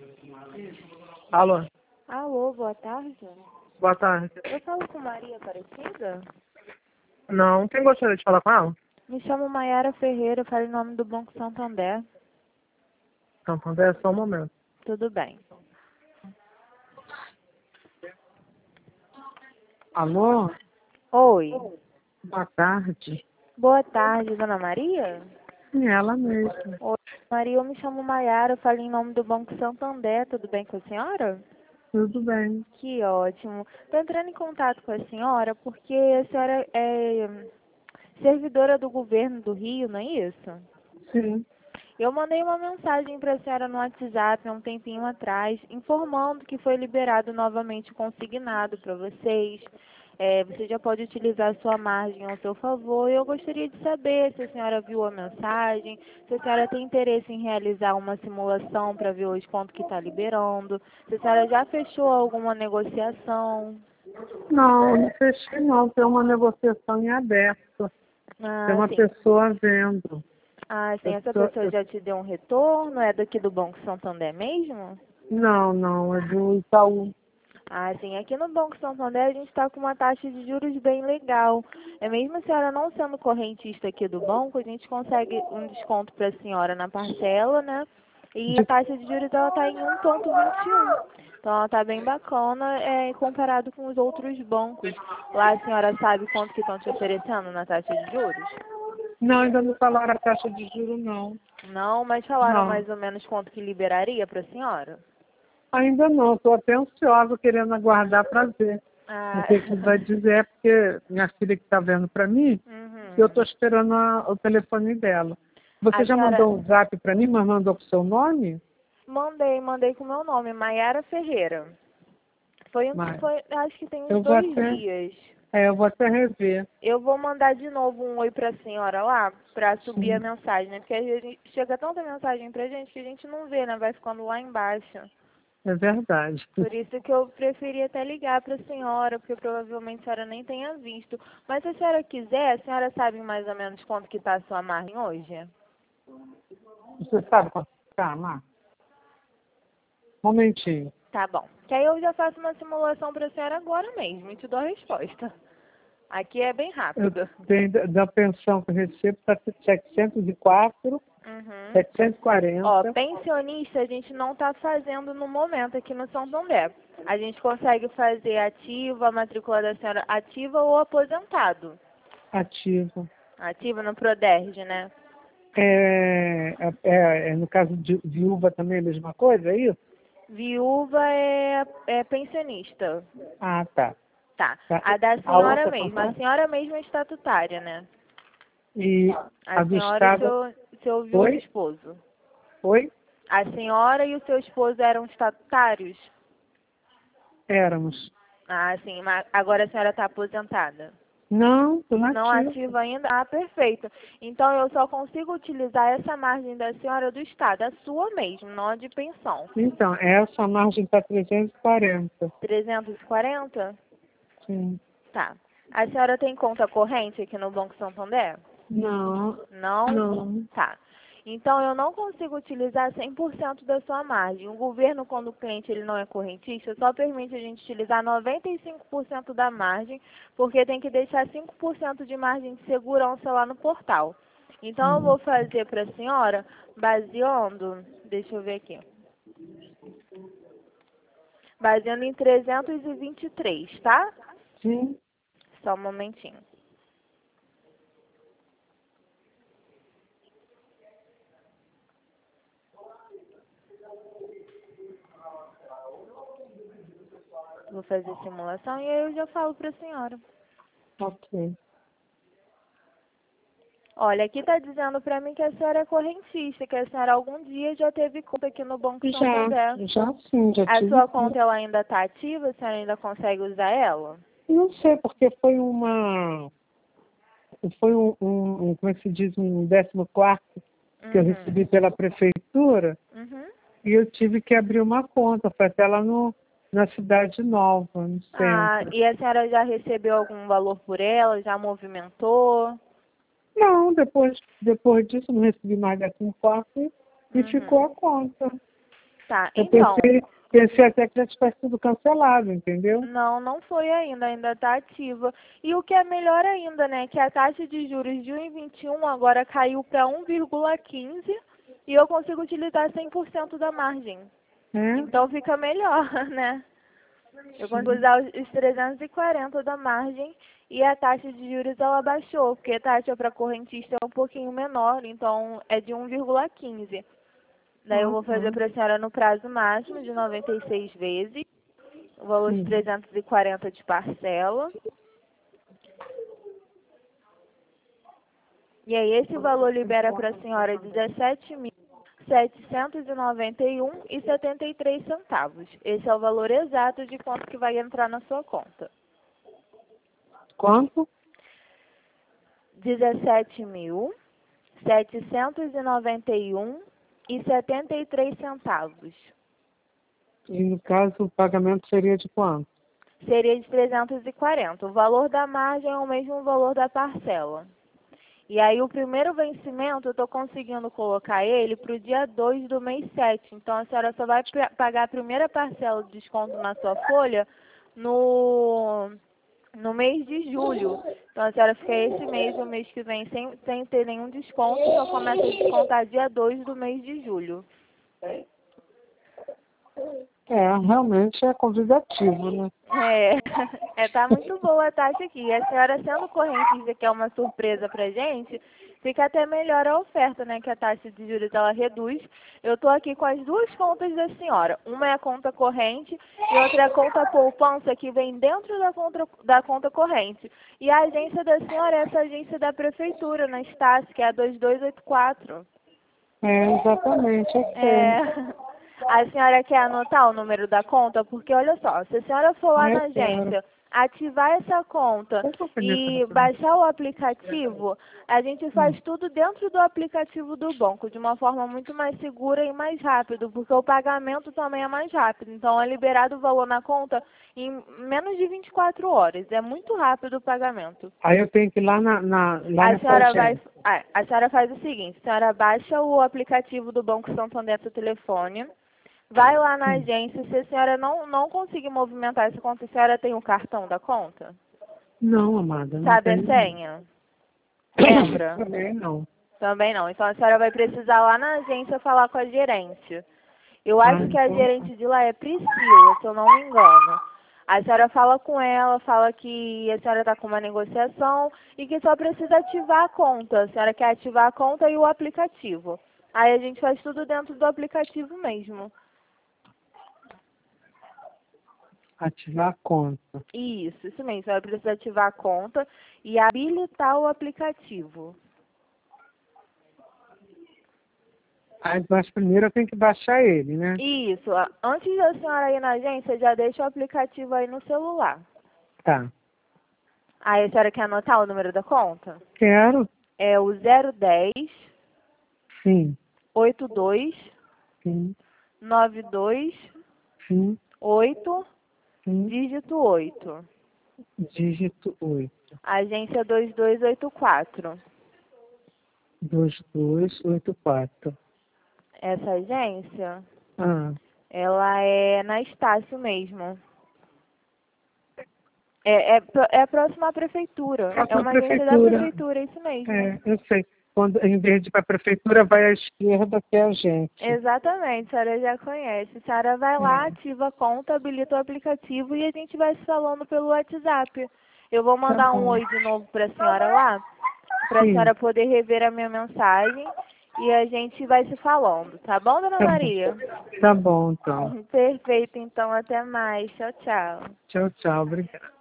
Alô, Alô, boa tarde. boa tarde. Eu falo com Maria Aparecida? Não, quem gostaria de falar com ela? Me chamo Maiara Ferreira, falo em nome do Banco Santander. Santander, só um momento. Tudo bem. Alô, Oi. boa tarde. Boa tarde, Dona Maria? Sim, ela mesma. Oi, Maria, eu me chamo Maiara, falo em nome do Banco Santander. Tudo bem com a senhora? Tudo bem. Que ótimo. Estou entrando em contato com a senhora porque a senhora é servidora do governo do Rio, não é isso? Sim. Eu mandei uma mensagem para a senhora no WhatsApp há um tempinho atrás, informando que foi liberado novamente o consignado para vocês. Você já pode utilizar a sua margem ao seu favor. E eu gostaria de saber se a senhora viu a mensagem, se a senhora tem interesse em realizar uma simulação para ver hoje quanto que está liberando, se a senhora já fechou alguma negociação. Não fechei não, tem uma negociação em aberto. Tem Ah, uma sim. pessoa vendo. Ah, sim. Essa Eu- pessoa já te deu um retorno? É daqui do Banco Santander mesmo? Não, é do Itaú. Ah, sim. Aqui no Banco Santander a gente está com uma taxa de juros bem legal. Mesmo a senhora não sendo correntista aqui do banco, a gente consegue um desconto para a senhora na parcela, né? E a De- taxa de juros ela está em 1,21. Então ela está bem bacana comparado com os outros bancos. Lá a senhora sabe quanto que estão te oferecendo na taxa de juros? Não, ainda não falaram a taxa de juros, não. Não, mas falaram Não, mais ou menos quanto que liberaria para a senhora? ainda não. Estou até ansiosa, querendo aguardar para ver o Ah, que vai dizer, porque minha filha que está vendo para mim, eu uhum. estou esperando o telefone dela. Você A já senhora mandou um zap para mim, mas mandou com o seu nome? mandei com o meu nome, Maiara Ferreira. Mas Acho que tem uns eu vou 2 dias. eu vou até rever. Eu vou mandar de novo um oi pra senhora lá, pra subir a Sim, mensagem, né? Porque às vezes chega tanta mensagem pra gente que a gente não vê, né? Vai ficando lá embaixo. é verdade. Por isso que eu preferi até ligar pra senhora, porque provavelmente a senhora nem tenha visto. Mas se a senhora quiser, a senhora sabe mais ou menos quanto que tá a sua margem hoje? Você sabe quanto está, Mar? Momentinho. Tá bom. Que aí eu já faço uma simulação pra senhora agora mesmo e te dou a resposta. Aqui é bem Eu rápido. tenho da pensão que eu recebo está 704, Uhum. Ó, 740. pensionista a gente não está fazendo no momento aqui no Santander. A gente consegue fazer ativa, a matrícula da senhora ativa ou aposentado. Ativo. Ativa no Proderj, né? No caso de viúva também é a mesma coisa, é isso? Viúva é pensionista. Ah, tá. Tá. Tá. A da A senhora outra mesma. A quanto senhora mesma é estatutária, né? e A a do senhora e Estado, seu oi? esposo. Oi? A senhora e o seu esposo eram estatutários? Éramos. Ah, sim. Mas agora a senhora está aposentada. Não, tô Não nativa. ativa ainda? Ah, perfeito. Então eu só consigo utilizar essa margem da senhora do Estado, a sua mesmo, não a de pensão. Então, essa margem está 340. 340? Sim. Tá. A senhora tem conta corrente aqui no Banco Santander? Não, Não? não. Tá. Então eu não consigo utilizar 100% da sua margem. O governo, quando o cliente ele não é correntista, só permite a gente utilizar 95% da margem, porque tem que deixar 5% de margem de segurança lá no portal. Então eu vou fazer para a senhora, baseando, deixa eu ver aqui, baseando em 323, tá? Sim. Só um momentinho. Vou fazer a simulação e aí eu já falo para a senhora. Ok. Olha, aqui está dizendo para mim que a senhora é correntista, que a senhora algum dia já teve conta aqui no Banco Santander. Já sim, já A tive. sua conta ela ainda está ativa? A senhora ainda consegue usar ela? Não sei, porque como é que se diz, um 14º que eu recebi Uhum. pela prefeitura Uhum. e eu tive que abrir uma conta, foi até lá na Cidade Nova, no Ah, centro. e a senhora já recebeu algum valor por ela? Já movimentou? Não, depois disso não recebi mais 14º e ficou Uhum. a conta. Tá, Eu então, pensei até que já tivesse sido cancelado, entendeu? não foi ainda está ativa. E o que é melhor ainda, né, que a taxa de juros de 1,21 agora caiu para 1,15 e eu consigo utilizar 100% da margem. É? Então fica melhor, né? Eu consigo usar os 340 da margem e a taxa de juros ela baixou, porque a taxa para correntista é um pouquinho menor, então é de 1,15. Daí eu vou fazer para a senhora no prazo máximo de 96 vezes, o valor de 340 de parcela. E aí esse valor libera para a senhora 17.791,73 centavos. Esse é o valor exato de quanto que vai entrar na sua conta. Quanto? 17.791,73 centavos. E no caso o pagamento seria de quanto? Seria de 340. O valor da margem é o mesmo valor da parcela. E aí o primeiro vencimento eu estou conseguindo colocar ele para o dia 2 do mês 7. Então a senhora só vai pagar a primeira parcela de desconto na sua folha no mês de julho. Então a senhora fica esse mês e o mês que vem sem ter nenhum desconto, só começa a descontar dia 2 do mês de julho. Realmente é convidativo, né? Tá muito boa a taxa aqui. E a senhora sendo correntista, que é uma surpresa pra gente, fica até melhor a oferta, né? Que a taxa de juros ela reduz. Eu tô aqui com as duas contas da senhora. Uma é a conta corrente e outra é a conta poupança, que vem dentro da conta corrente. E a agência da senhora é essa agência da prefeitura, na Estácio, que é a 2284. Exatamente, eu É. sei. A senhora quer anotar o número da conta? Porque, olha só, se a senhora for lá na Eu quero. agência, ativar essa conta Eu tô feliz e com isso. baixar o aplicativo, a gente faz tudo dentro do aplicativo do banco, de uma forma muito mais segura e mais rápido, porque o pagamento também é mais rápido. Então, é liberado o valor na conta em menos de 24 horas. É muito rápido o pagamento. Aí eu tenho que ir lá lá A nessa senhora agência. a senhora faz o seguinte, a senhora baixa o aplicativo do Banco Santander no seu telefone, vai lá na agência. Se a senhora não conseguir movimentar essa conta, a senhora tem o cartão da conta? Não, amada, não Sabe a tem. senha? Lembra? Também não. Também não. Então a senhora vai precisar lá na agência falar com a gerente. Eu acho que a Então, gerente de lá é Priscila, se eu não me engano. A senhora fala com ela, fala que a senhora está com uma negociação e que só precisa ativar a conta. A senhora quer ativar a conta e o aplicativo. Aí a gente faz tudo dentro do aplicativo mesmo. ativar a conta. Isso mesmo. Você vai precisar ativar a conta e habilitar o aplicativo. Mas primeiro eu tenho que baixar ele, né? Isso. Antes da senhora ir na agência, já deixa o aplicativo aí no celular. Tá. Aí a senhora quer anotar o número da conta? Quero? É o 010 Sim. 82 Sim. 92 Sim. 8 Sim. dígito 8. Dígito 8. Agência 2284. 2284. Essa agência, Ah. ela é na Estácio mesmo. É próxima à prefeitura. É Próxima uma agência da prefeitura. prefeitura, isso mesmo. Eu sei. Quando em vez de ir para a prefeitura, vai à esquerda, que é a gente. Exatamente, a senhora já conhece. A senhora vai lá, ativa a conta, habilita o aplicativo e a gente vai se falando pelo WhatsApp. Eu vou mandar um bom. oi de novo para a senhora lá, para a Sim. senhora poder rever a minha mensagem e a gente vai se falando, tá bom, dona Tá bom. Maria? Tá bom, então. Perfeito, então até mais. Tchau, tchau. Tchau, tchau. Obrigada.